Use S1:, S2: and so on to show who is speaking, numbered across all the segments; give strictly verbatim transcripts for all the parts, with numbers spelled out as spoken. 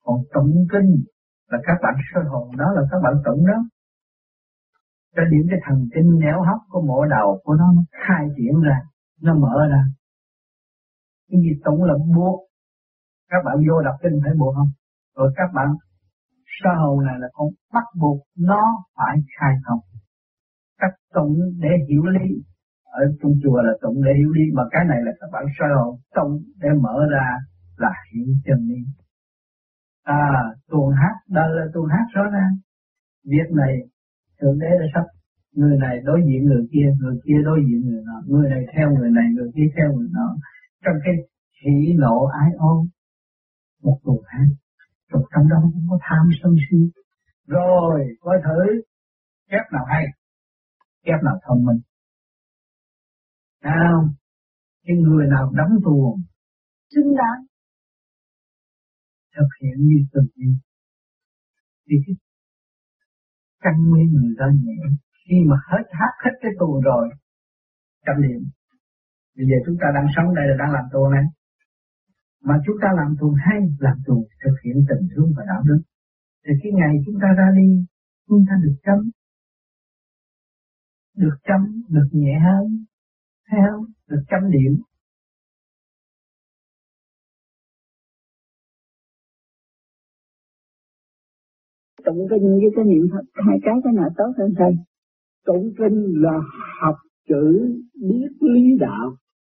S1: Còn tụng kinh là các bạn sơ hồn, đó là các bạn tụng đó. Cho điểm cái thần kinh néo hấp của mộ đầu của nó, nó khai triển ra, nó mở ra. Cái gì tụng là buộc. Các bạn vô đọc kinh phải buộc không? Rồi các bạn sơ hồn này là con bắt buộc nó phải khai thông. Các tụng để hiểu lý. Ở trong chùa là tụng để hiểu lý, mà cái này là các bạn sơ hồn tụng để mở ra là hiểu chân lý. À, tuồng hát, đây là tuồng hát rõ ràng. Việc này Thượng Đế đã sắp, người này đối diện người kia, người kia đối diện người nọ, người này theo người này, người kia theo người nọ. Trong cái hỉ nộ ái ố, một tuồng hát, rồi trong đó không có tham sân si. Rồi, coi thử, kép nào hay, kép nào thông minh. Nào, cái người nào đóng tuồng, xứng đáng, thực hiện như từng như. Thì cái căn nguyên người ta nhẹ, khi mà hết hát hết cái tuồng rồi, chậm niệm. Bây giờ chúng ta đang sống đây là đang làm tuồng này. Mà chúng ta làm tuồng hay, làm tuồng thực hiện tình thương và đạo đức. Thì cái ngày chúng ta ra đi, chúng ta được chấm. Được chấm, được nhẹ hơn. Thấy không? Được chấm điểm.
S2: Tụng kinh với cái niệm Phật, hai cái cái nào tốt hơn thầy? Tụng kinh là học chữ, biết lý đạo.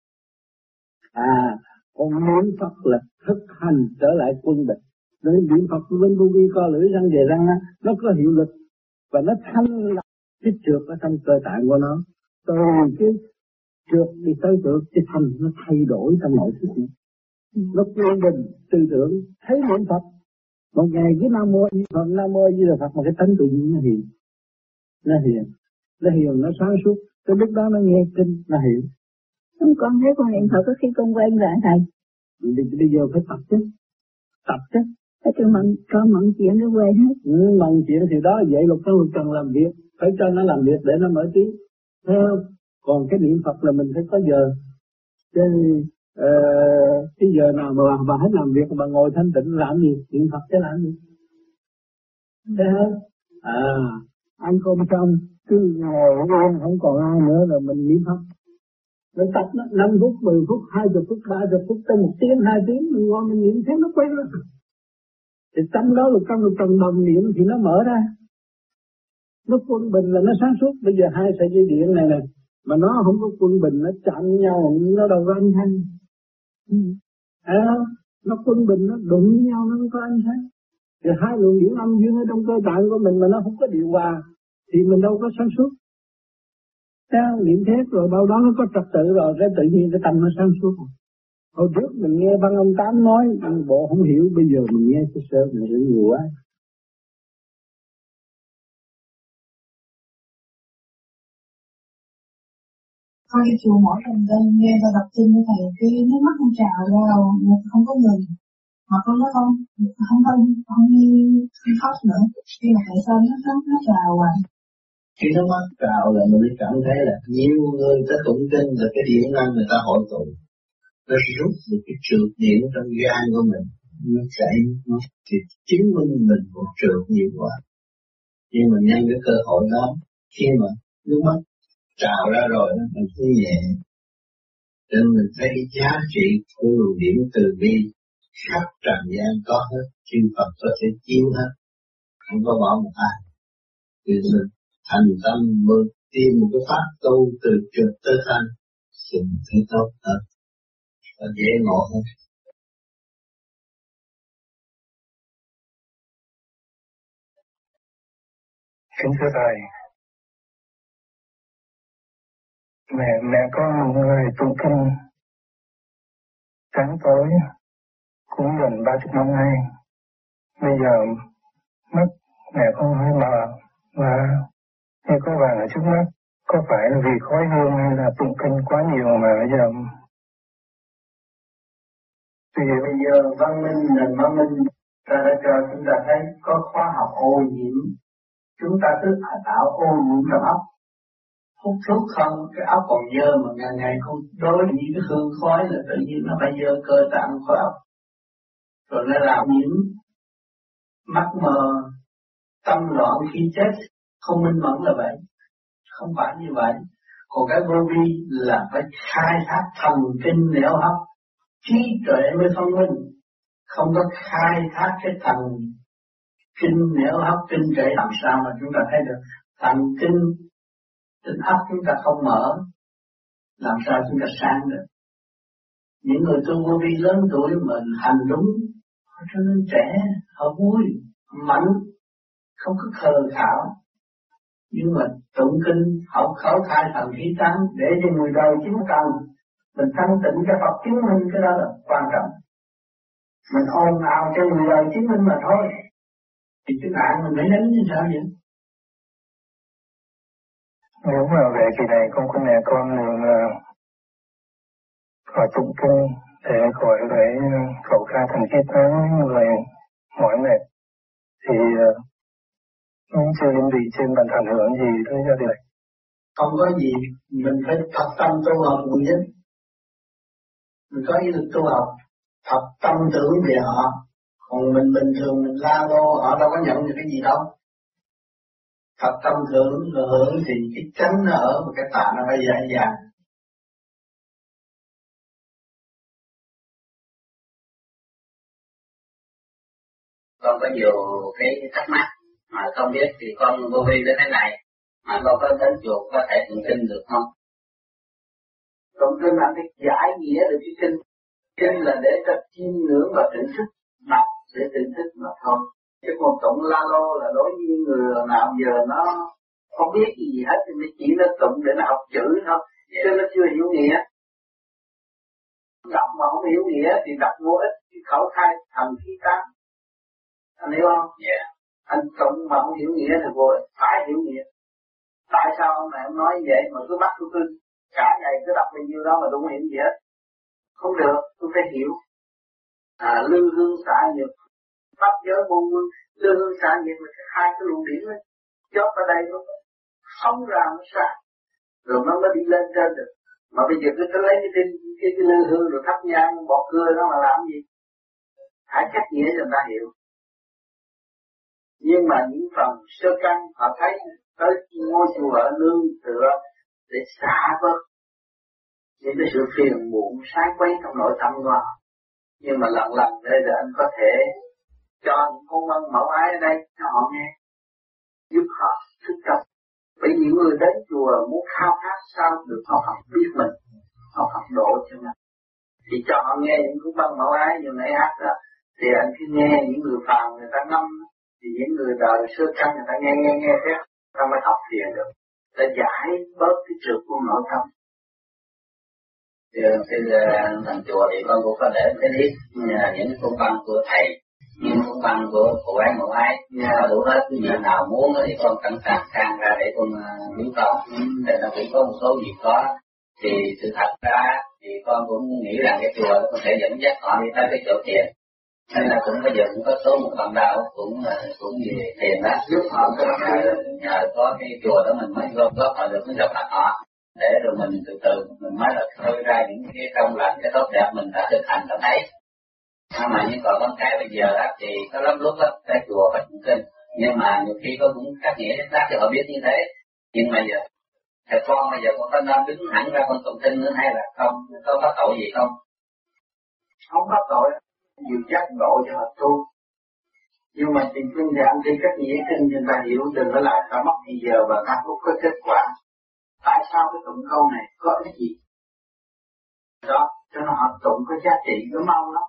S2: À, còn niệm Phật là thực hành trở lại quân bình. Nên niệm Phật bên vô vi co lưỡi răng về răng á, nó có hiệu lực và nó thanh lọc cái trượt ở trong cơ tạng của nó. Từ cái trượt đi tới trượt, cái thanh nó thay đổi trong nội thức này. Nó quân bình tư tưởng, thấy niệm Phật. Một ngày cái Nam Mô Di Phật, Nam Mô Di Phật mà cái tánh tự nhiên nó hiện, nó hiện, nó hiện, nó sáng suốt. Cái lúc đó nó nghe kinh, nó hiểu.
S3: Không, con thấy con niệm Phật có khi con quen rồi thầy.
S2: Bây giờ phải tập chứ, tập chứ.
S3: Ở trong mận, có mận chuyện nó quên hết.
S2: Ừ, mận chuyện thì đó vậy lục căn lục trần làm việc, phải cho nó làm việc để nó mở trí. Thấy không? Còn cái niệm Phật là mình phải có giờ. Chứ ờ, cái giờ nào mà bà, bà hết làm việc bà ngồi thanh tịnh làm gì? Niệm Phật chứ làm gì? Thấy không? À, ăn cơm xong cứ ngồi ăn không còn ai nữa rồi mình niệm Phật. Rồi tập nó năm phút, mười phút, hai mươi phút, ba mươi phút, tới một tiếng, hai tiếng mình ngồi mình niệm thấy nó quay lên. Thì trong đó là trong một trần đồng niệm thì nó mở ra. Nó quân bình là nó sáng suốt. Bây giờ hai sợi dây điện này nè, mà nó không có quân bình, nó chạm nhau, nó đâu có âm thanh. Ừ. À, nó quân bình, nó đụng với nhau, nó không có âm thanh. Thì hai luồng điển âm dương ở trong cơ tạng của mình mà nó không có điều hòa, thì mình đâu có sáng suốt. Sao niệm thét rồi bao đó nó có trật tự rồi, cái tự nhiên cái tâm nó sáng suốt. Hồi trước mình nghe băng ông Tám nói, bộ không hiểu, bây giờ mình nghe sơ sơ mình hiểu nhiều quá.
S4: Con đi chùa mỗi lần lên nghe và đọc kinh như thầy, cái nước mắt không trào ra đâu, không có người. Mà con nói không, không không không như khóc nữa, khi mà tại sao nó khóc nó trào à?
S5: Khi nó mắt trào là mình mới cảm thấy là nhiều người ta tụng kinh là cái điện năng người ta hội tụ, nó rút được cái trượt điện trong gan của mình, nó chảy nó thì chứng minh mình còn trượt nhiều quá. Nhưng mà nhân cái cơ hội đó, khi mà nước mắt trào ra rồi mình thấy nhẹ, nên mình thấy cái giá trị của luồng điển từ bi khắp trần gian có hết, chư Phật có thể chiếu hết, không có bỏ một ai. Thì mình thành tâm mới tìm một cái pháp tu từ trượt tới thanh, thì mình thấy tốt hơn, và dễ ngộ hơn.
S6: Kính thưa thầy, mẹ mẹ có một người tụng kinh sáng tối cũng gần ba chục năm nay, bây giờ mắt mẹ con hơi mờ và như có vàng ở trước mắt, có phải là vì khói hương hay là tụng kinh quá nhiều mà bây giờ
S1: thì bây giờ văn minh nền văn minh ta đã cho chúng ta thấy có khoa học ô nhiễm, chúng ta cứ tạo ô nhiễm trong óc, hút thuốc không cái óc còn dơ mà ngày ngày không đối với cái hương khói là tự nhiên nó phải dơ cơ tạng khói óc, rồi nó làm nhiễm mắt mờ, tâm loạn khi chết, không minh mẫn là vậy, không phải như vậy. Còn cái vô vi là phải khai thác thần kinh nẻo hấp, trí tuệ mới thông minh, không có khai thác cái thần kinh nẻo hấp kinh tuệ làm sao mà chúng ta thấy được. Thần kinh trên óc chúng ta không mở, làm sao chúng ta sáng được. Những người tu vô vi lớn tuổi mình hành đúng, họ trở nên trẻ, họ vui, mạnh, không có khờ khảo. Nhưng mà tụng kinh họ khẩu khai thần khí tán để cho người đời chứng cần. Mình thanh tịnh cho Phật chứng minh, cái đó là quan trọng. Mình ồn ào cho người đời chứng minh mà thôi. Thì cái nạn mình phải đánh như sao vậy?
S6: Nếu mà về kỳ này con có mẹ con mình khỏi tụng kinh để khỏi phải khẩu khai thần khí tán người mỏi mệt thì cũng chưa những gì trên bàn ảnh hưởng gì tới gia đình.
S1: Không có gì, mình phải thật tâm tu học người nhất. Mình có ý lực tu học, thật tâm tưởng về họ. Còn mình bình thường mình la lô, họ đâu có nhận được cái gì đâu. Thật tâm tưởng rồi hưởng thì cái chánh nó ở và cái tạ nó phải dễ dàng.
S7: Con có nhiều cái thắc mắc mà không biết thì con vô vi đến thế này mà con có đến chùa có thể tụng kinh được không?
S1: Tụng kinh là cái giải nghĩa được cái kinh. Kinh là để cho chiêm ngưỡng và tỉnh thức, đọc để tỉnh thức mà thôi. Chứ còn tụng la lô là đối với người nào giờ nó không biết gì hết thì mới chỉ nó tụng để nó học chữ thôi, yeah. Chứ nó chưa hiểu nghĩa. Đọc mà không hiểu nghĩa thì đọc vô ích, thì khẩu khai thần khí tán. Anh hiểu không?
S7: Yeah.
S1: Anh tụng mà không hiểu nghĩa thì vô ích, phải hiểu nghĩa. Tại sao ông này ông nói vậy mà cứ bắt tôi cứ cả ngày cứ đọc bao nhiêu đó mà tôi không hiểu gì hết? Không được, tôi phải hiểu. À, lư hương xả nghiệp, pháp giới môn quân, lư hương xả nghiệp là hai cái luồng điển ấy. Chót ở đây nó phóng ra nó xả, rồi nó mới đi lên trên được. Mà bây giờ cứ cứ lấy cái cái cái, cái lư hương rồi thắp nhang bọt cưa nó mà làm gì? Hãy cách nghĩa cho người ta hiểu. Nhưng mà những phần sơ căn họ thấy tới ngôi chùa ở nương tựa để xả bớt những cái sự phiền muộn sai quấy trong nội tâm của họ. Nhưng mà lần lần đây là anh có thể cho những con văn mẫu ái ở đây cho họ nghe, giúp họ thức tâm. Bởi vì những người đến chùa muốn khao khát sao được họ học biết mình, họ học độ cho mình. Thì cho họ nghe những con văn mẫu ái như nãy hát đó, thì anh cứ nghe những người phàm người ta ngâm, thì những người đời sơ căn người ta nghe nghe nghe thế, ta mới học thiền được, ta giải bớt cái trượt của nội tâm.
S7: Thì khi thành chùa thì con cũng có để cái list những công văn của thầy, những công văn của của quán mẫu ái, yeah. Đủ hết cái gì nào muốn thì con sẵn sàng sang ra để con biếu con. Thì nó cũng có một số việc có, thì sự thật ra thì con cũng nghĩ rằng cái chùa có thể dẫn dắt họ đi tới cái chỗ thiền. Nên là cũng bây giờ cũng có số một bạn đạo cũng cũng về thiền đó, giúp họ có nhờ có cái chùa đó mình mới gom góp họ được mới gặp mặt họ. Để rồi mình từ từ mình mới là khơi ra những cái công lành, cái tốt đẹp mình đã thực hành đã thấy. Nhưng mà những con cái bây giờ á thì có lắm lúc á cái chùa phải tụng kinh, nhưng mà nhiều khi có cũng các nghĩa khác cho họ biết như thế. Nhưng mà giờ thầy con bây giờ con có nên đứng hẳn ra con tụng kinh nữa hay là không, có có tội gì không?
S1: Không có tội, nhiều giác độ cho họ tu. Nhưng mà tình kinh thì anh đi các nghĩa kinh cho người ta hiểu, đừng có lại ta mất thì giờ và ta cũng có kết quả. Tại sao cái tụng câu này có cái gì? Đó, cho nên họ tụng có giá trị, nó mau lắm.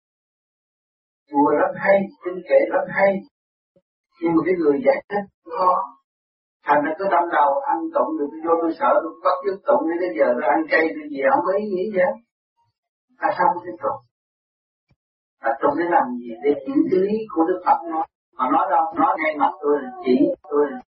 S1: Chùa rất hay, kinh kệ rất hay, nhưng mà cái người giải thích khó. Thành ra cứ đâm đầu, ăn tụng được vô tôi sợ, tôi bắt chước tụng đến bây giờ tôi ăn chay tôi gì, không có ý nghĩa gì hết. Tại sao không thích tụng? À, tụng để làm gì? Để chỉ cái lý của Đức Phật nói. Họ nói đâu, nói ngay mặt tôi là chỉ tôi là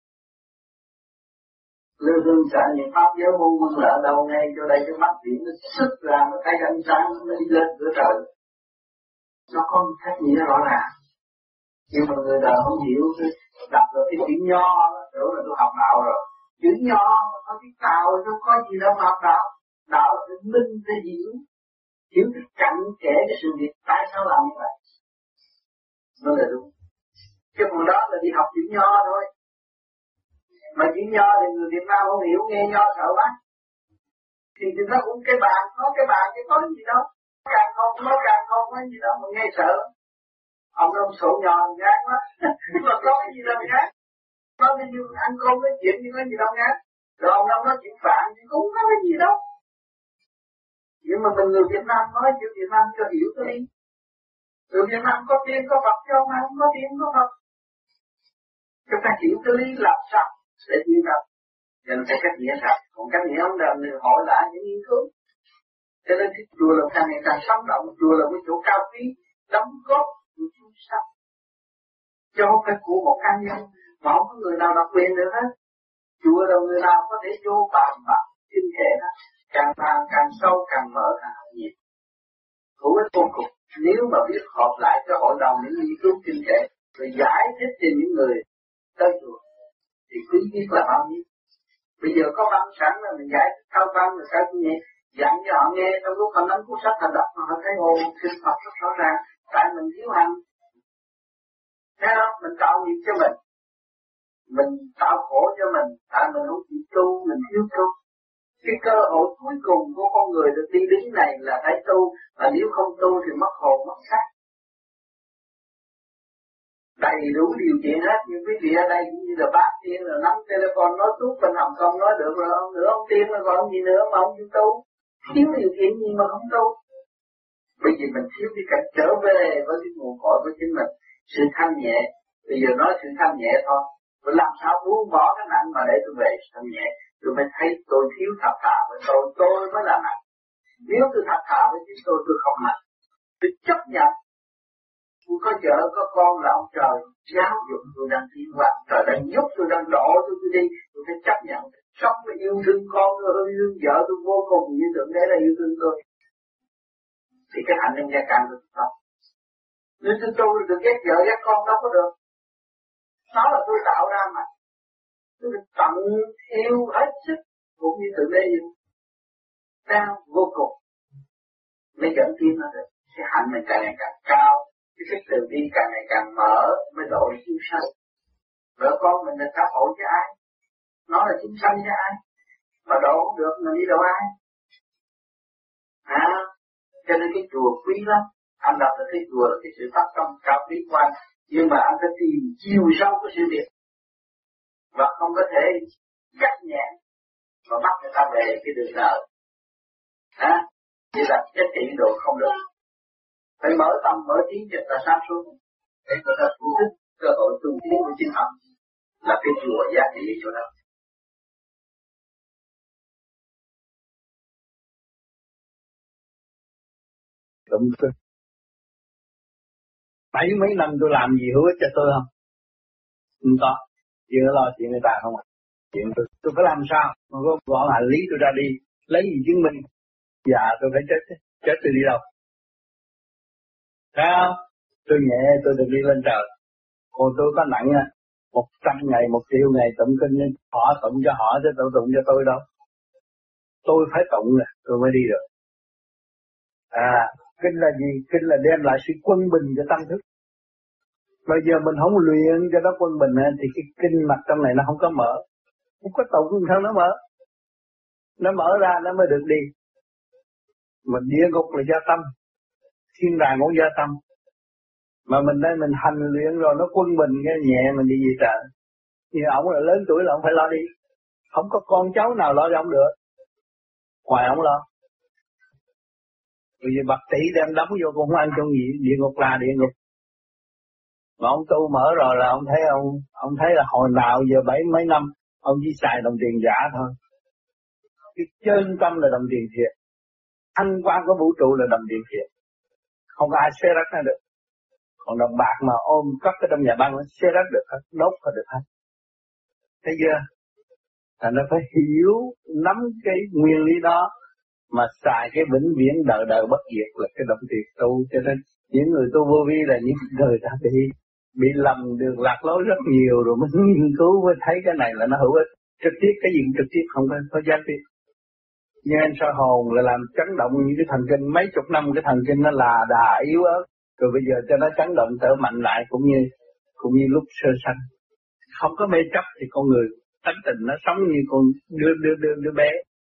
S1: lương hương xả những pháp giới môn quân là ở đâu ngay cho đây cái mắt điểm nó sức ra, nó thấy ánh sáng nó đi lên cửa trời. Nó có một cách nghĩa rõ ràng. Nhưng mà người đời không hiểu, đọc được cái chữ nho, tưởng là tôi học đạo rồi. Chữ nho, có cái tàu, nó có gì đâu mà học đạo. Đạo là cái minh, cái hiểu. Hiểu cái cặn kẽ cái sự việc, tại sao làm như vậy? Nó là đúng. Cái phần đó là đi học chữ nho thôi. Mà chữ nho thì người Việt Nam không hiểu, nghe nho sợ quá. Thì chúng ta cũng cái bàn, có cái bàn cái có gì đâu. Càng không, nó càng không có gì đâu mà nghe sợ. Ông ông sổ nho ngán quá. Mà có cái gì đâu ngán. Nói cái như ăn cơm nói chuyện như có gì đâu ngán. Rồi ông ông nói chuyện phản thì cũng không có cái gì đâu. Nhưng mà mình người Việt Nam nói chữ Việt Nam cho hiểu cái đi. Người Việt Nam có tiên có Phật chứ không ai không có tiên có Phật. Chúng ta hiểu cái lý làm sao để hiểu đâu. Cho nên phải cách nghĩa sao. Còn cách nghĩa không được thì hỏi lại những nghiên cứu. Cho nên cái chùa là càng ngày càng sống động. Chùa là cái chỗ cao quý, đóng góp của chúng sanh. Chứ không phải của một cá nhân. Mà không có người nào độc quyền được hết. Chùa là người nào có thể vô bàn bạc kinh hệ đó. Càng bàn càng sâu càng mở càng nhiều. Hữu ích vô cùng. Nếu mà biết họp lại cho hội đồng những nghiên cứu kinh hệ rồi giải thích cho những người tới chùa thì quý biết là bao nhiêu. Bây giờ có văn sẵn là mình giải cao văn rồi sao cũng nhẹ dặn cho họ nghe trong lúc họ nắm cuốn sách họ đọc mà họ thấy ồn kinh Phật rất rõ ràng. Tại mình thiếu hành. Thấy không? Mình tạo nghiệp cho mình. Mình tạo khổ cho mình. Tại mình không chịu tu, mình thiếu tu. Cái cơ hội cuối cùng của con người được đi đến này là phải tu. Và nếu không tu thì mất hồn, mất xác. Đầy đủ điều kiện hết. Nhưng quý vị ở đây cũng như là bác tiên là nắm telephone nói tốt bên Hồng Kông nói được rồi. Ông nữa ông tiên là còn gì nữa mà ông chịu tu. Thiếu điều kiện gì mà không tu. Bởi vì mình thiếu cái cách trở về với cái nguồn cội của chính mình. Sự thanh nhẹ. Bây giờ nói sự thanh nhẹ thôi. Tôi làm sao buông bỏ cái nặng mà để tôi về thanh nhẹ. Tôi mới thấy tôi thiếu thật thà với tôi. Tôi mới là nặng. Nếu tôi thật thà với chính tôi, tôi không nặng. Tôi chấp nhận. Tôi có vợ, có con là ông trời giáo dục tôi đang tiến hóa. Trời đang giúp tôi, đang đổ tôi, tôi đi. Tôi phải chấp nhận. Sống với yêu thương con, yêu thương vợ tôi vô cùng. Như tưởng đấy là yêu thương tôi. Thì cái hạnh nhân gia càng được không? Nếu tôi tu được ghét vợ ghét con đâu có được. Nó là tôi tạo ra mà. Tôi được tận yêu hết sức. Cũng như tự đế yêu. Đang vô cùng. Mới dẫn tiến nó được. Cái hạnh mình càng ngày càng cao. Cái sức từ bi càng ngày càng mở. Mới độ đi chúng sanh. Vợ con mình là xã hội với ai? Nó là chúng sanh với ai? Mà độ không được mình đi độ ai? Hả? À, cho nên cái chùa quý lắm. Anh đọc là cái chùa là cái sự phát tâm cao quý của anh. Nhưng mà anh phải tìm chiều sâu của sự việc. Và không có thể cắt nhẹ mà bắt người ta về cái đường đời. Hả? Chỉ là cái trị độ không được. Phải mở tâm, mở trí cho ta sáng suốt. Để người ta thu thích cơ hội tu tiến của chính họ. Là cái chùa giá trị chỗ đó.
S2: Đúng rồi. Bảy mấy năm tôi làm gì hữu ích cho tôi không? Không có. Chuyện lo chuyện người ta không ạ. Chuyện tôi, tôi phải làm sao? Mà có gọn hành lý tôi ra đi. Lấy gì chứng minh? Dạ tôi phải chết. Chết tôi đi đâu? Thấy không? Tôi nhẹ tôi được đi lên trời. Còn tôi có nặng nha. Một trăm ngày, một triệu ngày tụng kinh. Họ tụng cho họ chứ tôi tụng cho tôi đâu. Tôi phải tụng nè. Tôi mới đi được. À, kinh là gì? Kinh là đem lại sự quân bình cho tâm thức. Bây giờ mình không luyện cho nó quân bình thì cái kinh mạch trong này nó không có mở. Không có tụng sao nó mở. Nó mở ra nó mới được đi. Mà địa ngục là do tâm. Thiên đàng cũng do tâm. Mà mình đây mình hành luyện rồi nó quân bình cái nhẹ mình đi gì trời. Nhưng ổng là lớn tuổi là ổng phải lo đi. Không có con cháu nào lo cho ổng được. Ngoài ổng lo. Bây giờ bạc tỷ đem đóng vô cũng không ăn trong gì. Địa ngục là địa ngục. Mà ông tu mở rồi là ông thấy ông ông thấy là hồi nào giờ bảy mấy năm ông chỉ xài đồng tiền giả thôi. Cái chân tâm là đồng tiền thiệt. Thanh quan của vũ trụ là đồng tiền thiệt. Không có ai xé rách nó được. Còn đồng bạc mà ôm cất cái trong nhà băng nó xé rách được hết, đốt hết được hết. Thấy chưa? Thành nó phải hiểu, nắm cái nguyên lý đó mà xài cái vĩnh viễn đời đời bất diệt là cái đồng tiền tu. Cho nên những người tu vô vi là những người ta bị bị lầm đường lạc lối rất nhiều rồi mới nghiên cứu mới thấy cái này là nó hữu ích. Trực tiếp cái gì trực tiếp không có, có giá trị. Nhưng anh soi hồn là làm chấn động những cái thần kinh mấy chục năm cái thần kinh nó là đà yếu ớt. Rồi bây giờ cho nó chấn động trở mạnh lại cũng như cũng như lúc sơ sanh. Không có mê chấp thì con người tánh tình nó sống như con đứa đứa đứa, đứa bé.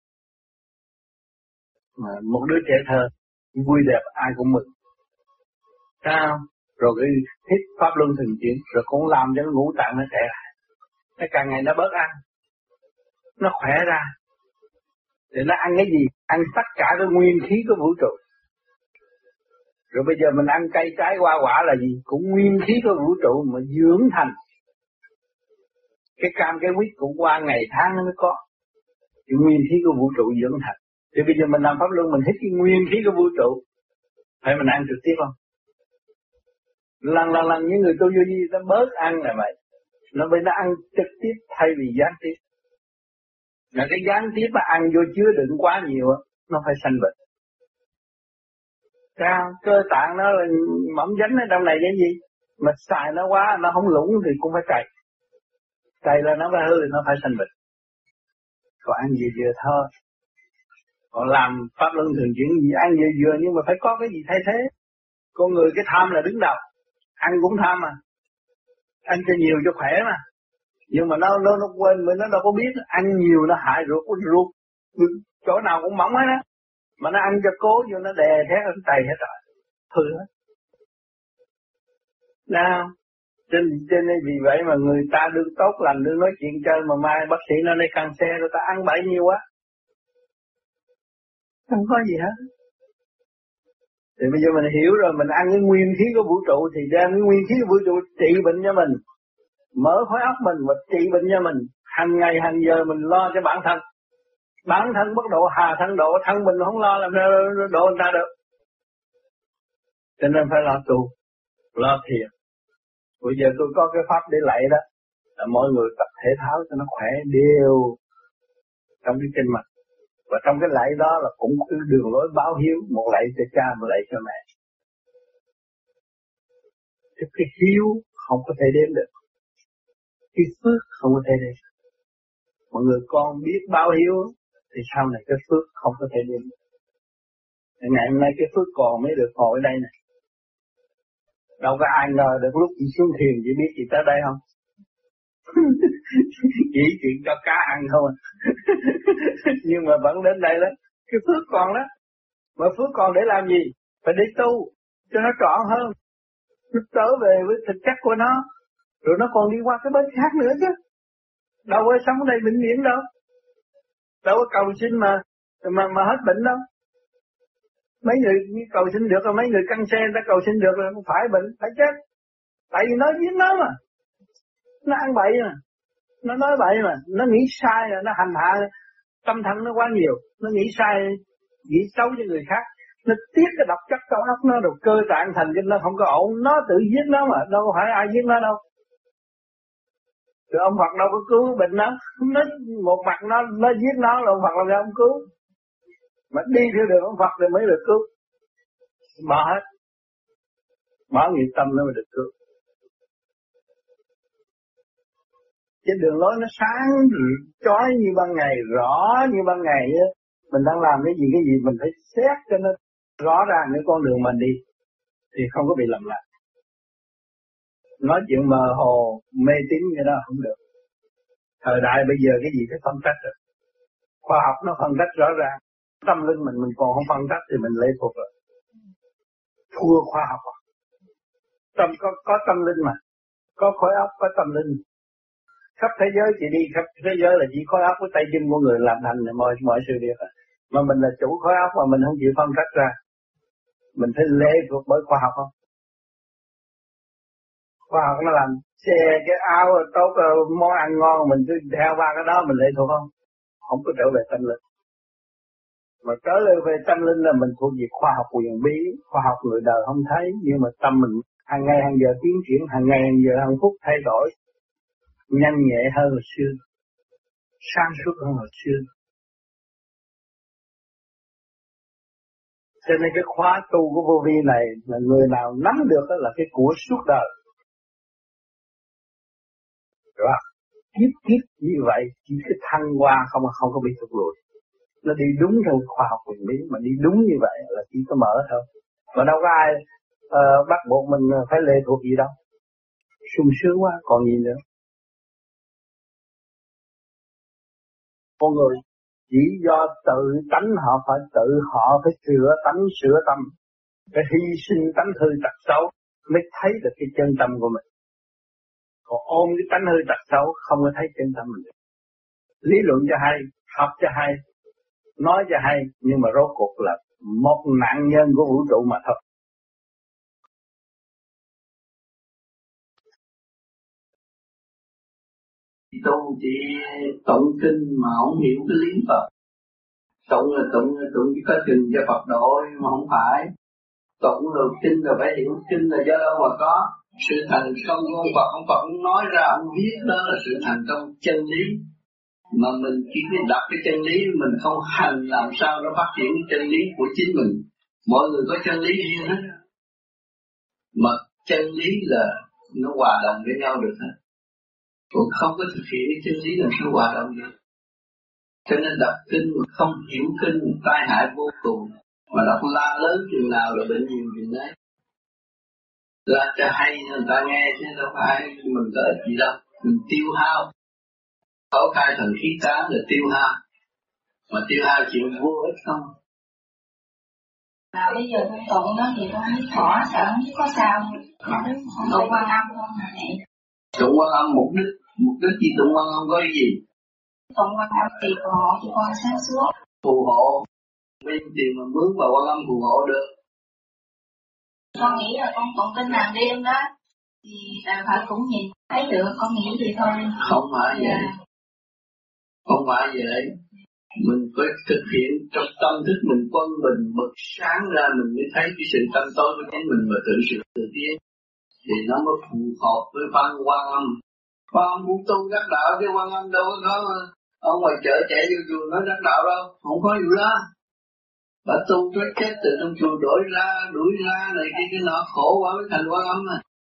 S2: Mà một đứa trẻ thơ vui đẹp ai cũng mừng. Sao? Rồi cái hít pháp luân thường chuyển, rồi cũng làm cho cái ngũ tạng nó khỏe lại. Nó càng ngày nó bớt ăn, nó khỏe ra. Thì nó ăn cái gì? Ăn tất cả cái nguyên khí của vũ trụ. Rồi bây giờ mình ăn cây trái hoa quả là gì? Cũng nguyên khí của vũ trụ mà dưỡng thành. Cái cam cái quýt cũng qua ngày tháng nó mới có. Cái nguyên khí của vũ trụ dưỡng thành. Thì bây giờ mình làm pháp luân mình hít cái nguyên khí của vũ trụ. Phải mình ăn trực tiếp không? Lần lần lần những người tu vô vi nó bớt ăn là vậy. Nó bây nó ăn trực tiếp thay vì gián tiếp. Là cái gián tiếp mà ăn vô chứa đựng quá nhiều nó phải sanh bệnh. Sao? Cơ tạng nó là mỏng dánh ở trong này cái gì? Mà xài nó quá, nó không lũng thì cũng phải cày. Cày là nó phải hư thì nó phải sanh bệnh. Còn ăn gì vừa thôi. Còn làm pháp luân thường chuyển gì ăn vừa vừa nhưng mà phải có cái gì thay thế. Con người cái tham là đứng đầu. Ăn cũng tham mà. Ăn cho nhiều cho khỏe mà. Nhưng mà nó nó nó quên mình nó đâu có biết ăn nhiều nó hại ruột của ruột. Chỗ nào cũng mỏng hết á. Mà nó ăn cho cố vô nó đè thét ở tay hết rồi. Hư hết. Nào. Trên, trên đây vì vậy mà người ta đừng tốt lành đừng nói chuyện chơi mà mai bác sĩ nó đây căng xe rồi ta ăn bậy nhiều quá. Không có gì hết. Thì bây giờ mình hiểu rồi mình ăn cái nguyên khí của vũ trụ thì đem cái nguyên khí của vũ trụ trị bệnh cho mình. Mở khối óc mình và trị bệnh cho mình. Hàng ngày hàng giờ mình lo cho bản thân. Bản thân bất độ hà thân độ, thân mình không lo làm sao độ người ta được. Cho nên phải lo tu, lo thiền. Bây giờ tôi có cái pháp để lạy đó, là mọi người tập thể thao cho nó khỏe đều trong cái kinh mạch. Và trong cái lạy đó là cũng cái đường lối báo hiếu, một lạy cho cha, một lạy cho mẹ. Thì cái hiếu không có thể đếm được. Cái phước không có thể đếm được. Mọi người con biết báo hiếu thì sau này cái phước không có thể đếm được. Ngày hôm nay cái phước còn mới được ngồi ở đây này. Đâu có ai ngờ được lúc chị xuống thiền chị biết chị tới đây không? Chỉ chuyện cho cá ăn thôi. Nhưng mà vẫn đến đây đó. Cái phước còn đó. Mà phước còn để làm gì? Phải đi tu cho nó trọn hơn. Nó trở về với thực chất của nó. Rồi nó còn đi qua cái bên khác nữa chứ. Đâu có sống ở đây bệnh viện đâu. Đâu có cầu xin mà mà mà hết bệnh đâu. Mấy người cầu xin được rồi mấy người căng xe người ta cầu xin được rồi không phải bệnh, phải chết. Tại vì nó giết nó mà. Nó ăn bậy mà. Nó nói bậy mà. Nó nghĩ sai rồi nó hành hạ. Tâm thần nó quá nhiều. Nó nghĩ sai, nghĩ xấu cho người khác. Nó tiếc cái độc chất trong óc nó rồi cơ tạng thần kinh nó không có ổn. Nó tự giết nó mà. Đâu phải ai giết nó đâu. Rồi ông Phật đâu có cứu bệnh nó. Nó một mặt nó nó giết nó là ông Phật làm sao ông cứu. Mà đi theo đường ông Phật thì mới được cứu. Bỏ hết. Bỏ nghiệp tâm nó mới được cứu. Trên đường lối nó sáng thì chói như ban ngày, rõ như ban ngày á. Mình đang làm cái gì cái gì mình phải xét cho nó rõ ràng cái con đường mình đi. Thì không có bị lầm lạc. Nói chuyện mờ hồ, mê tín cái đó không được. Thời đại bây giờ cái gì phải phân tích rồi. Khoa học nó phân tích rõ ràng. Tâm linh mình mình còn không phân tích thì mình lệ thuộc rồi. Thua khoa học à. Tâm có, có tâm linh mà. Có khối óc, có tâm linh. Khắp thế giới chị đi, khắp thế giới là chỉ khối óc với tay chân của người làm thành mọi, mọi sự việc à. Mà mình là chủ khối óc mà mình không chịu phân tích ra. Mình phải lệ thuộc bởi khoa học không? Khoa học nó làm xe cái áo tốt, món ăn ngon mình cứ theo ba cái đó mình lệ thuộc không? Không có trở về tâm linh. Mà trở lại về tâm linh là mình thuộc về khoa học quyền bí, khoa học người đời không thấy, nhưng mà tâm mình hàng ngày hàng giờ tiến triển, hàng ngày hàng giờ hàng phút thay đổi, nhanh nhẹ hơn hồi xưa, sáng suốt hơn hồi xưa. Cho nên cái khóa tu của vô vi này là người nào nắm được là cái của suốt đời. Rồi, kiếp kiếp như vậy, chỉ cái thăng hoa không không có bị thụt lùi. Nó đi đúng theo khoa học quyền bí, mà đi đúng như vậy là chỉ có mở thôi. Mà đâu có ai uh, bắt buộc mình phải lệ thuộc gì đâu. sung sướng quá, còn gì nữa. Con người chỉ do tự tánh họ phải tự họ phải sửa tánh sửa tâm, phải hy sinh tánh hư tật xấu mới thấy được cái chân tâm của mình. Còn ôm cái tánh hư tật xấu không có thấy chân tâm mình được. Lý luận cho hay, học cho hay, nói cho hay, nhưng mà rốt cuộc là một nạn nhân của vũ trụ mà thôi.
S5: Tu chỉ tụng kinh mà không hiểu cái lý Phật. Tụng là tụng là tụng chỉ có chừng cho Phật độ mà không phải. Tụng rồi kinh là phải hiểu kinh là do đâu mà có. Sự thành công của ông Phật, ông Phật cũng nói ra, ông biết đó là sự thành công chân lý. Mà mình chỉ biết đọc cái chân lý, mình không hành làm sao nó phát triển cái chân lý của chính mình. Mọi người có chân lý riêng hết. Mà chân lý là nó hòa đồng với nhau được hết. Còn không có thực hiện cái chân lý làm sao hòa đồng được. Cho nên đọc kinh mà không hiểu kinh tai hại vô cùng. Mà đọc la lớn chừng nào là bệnh nhiều chừng đấy. La cho hay người ta nghe chứ đâu phải mình có ích gì đâu. Mình tiêu hao. Khẩu khai thần khí tán là tiêu hao. Mà tiêu hao chuyện vô ích không.
S4: Nào bây giờ tôi tụng đó thì tôi không thỏa sợ không biết có sao. Tụng Quan Âm không hả mẹ?
S5: Tụng Quan Âm mục đích. Mục đích gì tụng Quan Âm có cái gì?
S4: Tụng Quan Âm thì phù hộ cho con sáng suốt.
S5: Phù hộ. Bên tiền mà mướn vào Quan Âm phù hộ được.
S4: Con nghĩ là con tụng kinh hàng đêm đó. Thì đại phải cũng nhìn thấy được, con nghĩ vậy thôi.
S5: Không phải vậy. Yeah. Không phải vậy. Mình phải thực hiện trong tâm thức mình quân bình bật sáng ra mình mới thấy cái sự tâm tối của chính mình và tự sự tự tiến. Thì nó mới phù hợp với văn Quan Âm. Quan Âm muốn tu đắc đạo chứ Quan Âm đâu có ở ngoài chợ chạy vô chùa nói đắc đạo đâu. Không có vụ đó. Bà tu chết chết từ trong chùa đổi ra, đuổi ra này kia cái nọ khổ quá mới thành Quan Âm à.